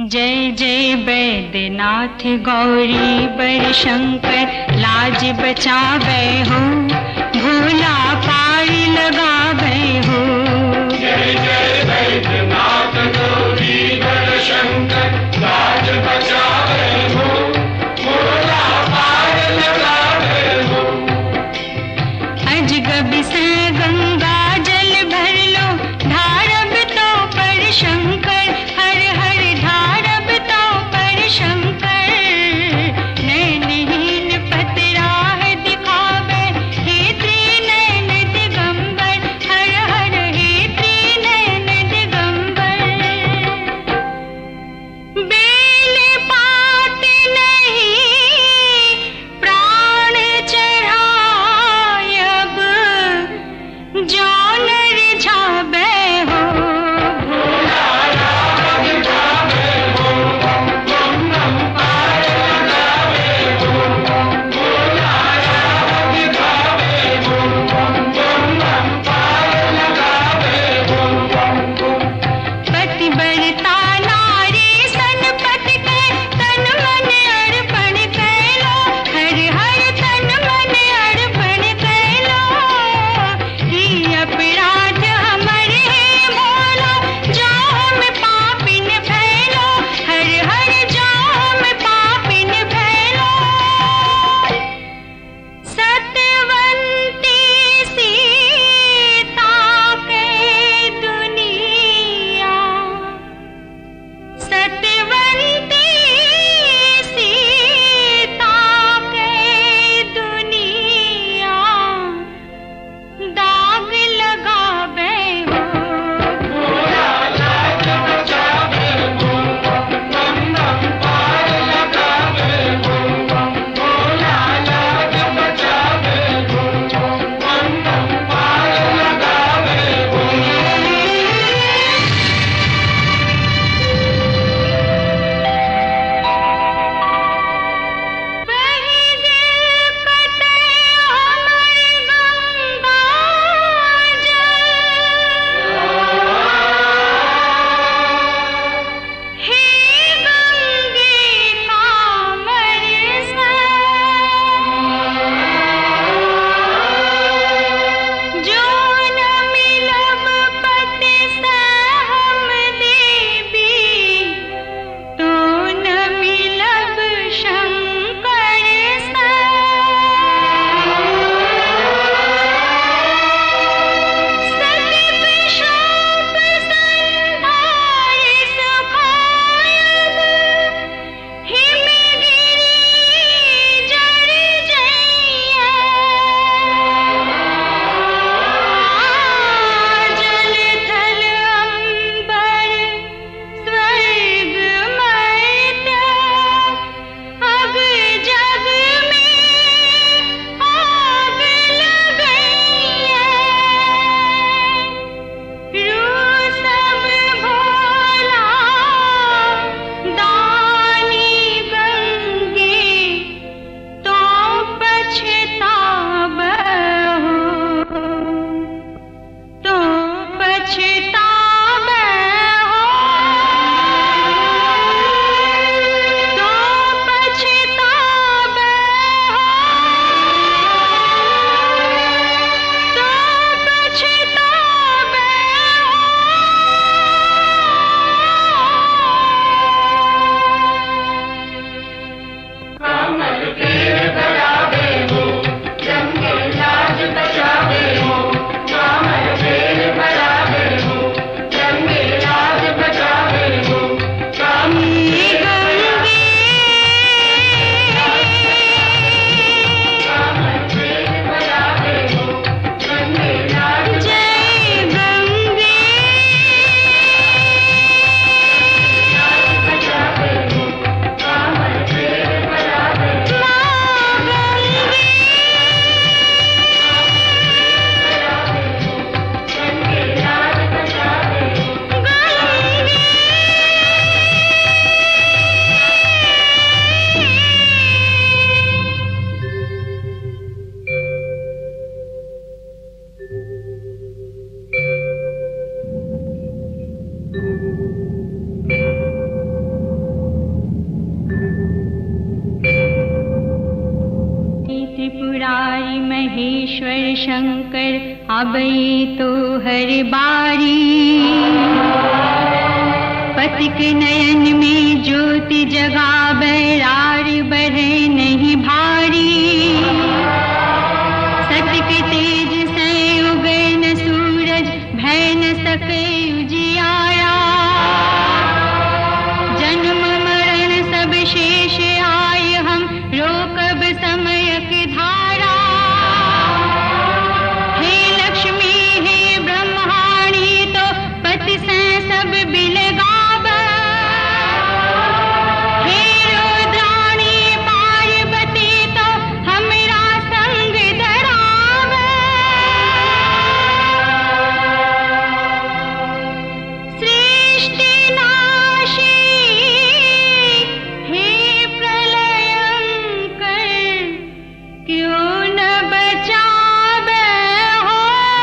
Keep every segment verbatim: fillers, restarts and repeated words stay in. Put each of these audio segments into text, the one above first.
जय जय वैद्यनाथ गौरी बर शंकर लाज बचावे हो, भोला पारी लगावे हो। जय जय वैद्यनाथ गौरी बर शंकर लाज बचावे हो, भोला पार लगावे हो। अजगब से गंगा जल भर लो, धारब तो पर शंकर, हर हर धारब तो पर शंकर। नैनहीन पतराह दिखावे, हे त्रिनयन महेश्वर शंकर आबई तो हर बारी। पति के नयन में ज्योति जगावे रार बढ़े नहीं भारी। सत्य के तेज से उगे न सूरज भय न सके उजियारा। जन्म मरण सब शेष आय हम रोकब समय की धारा। हे लक्ष्मी हे ब्रह्माणी तो पति से सब बिलगाव। हे रुद्राणी पार्वती तो हमरा संग धराव। सृष्टि नाशी हे प्रलयंकर क्यों न बचावे हो।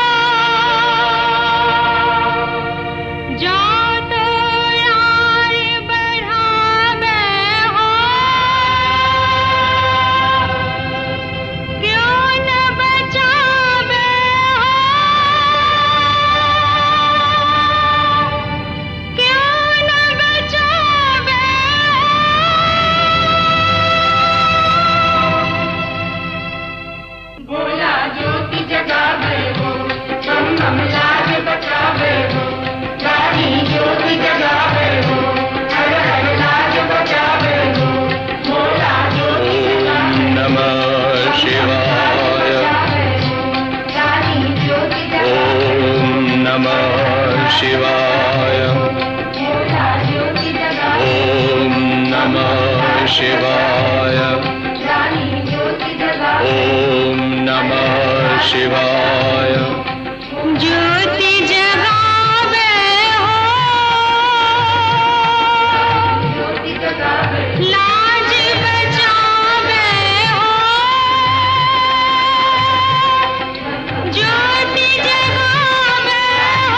जात यार बढ़ावे हो क्यों न बचावे हो। क्यों न बचावे बोला ज्योति जगावे हो, बम बम लाज बचावे हो। रानी ज्योति जगावे हो, हर हर लाज बचावे हो। बोला ज्योति जगावे हो, नमः शिवाय। रानी ज्योति जगावे हो, ओम नमः शिवाय। बोला ज्योति जगावे हो, ओम नमः शिवाय। रानी ज्योति जगावे हो। ओम नमः शिवाय। ज्योति जगावे हो, ज्योति जगावे हो, लाज बचावे हो। ज्योति जगावे हो,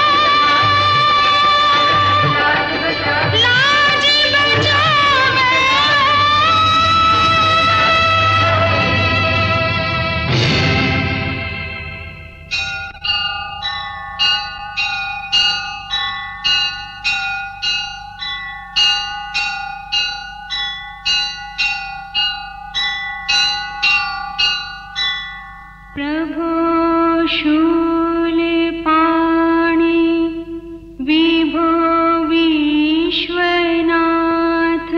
लाज बचावे हो। लाज बचावे हो। प्रभो शूलपाणि विभो विश्वनाथ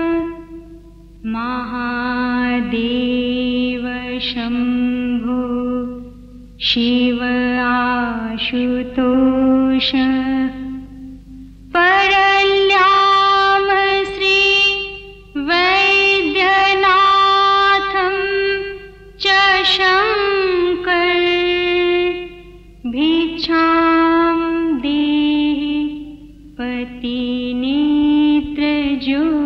महादेव शंभो शिव आशुतोष। परल्याम श्री वैद्यनाथं च शंकर भिक्षां देहि पतिनेत्र ज्योति।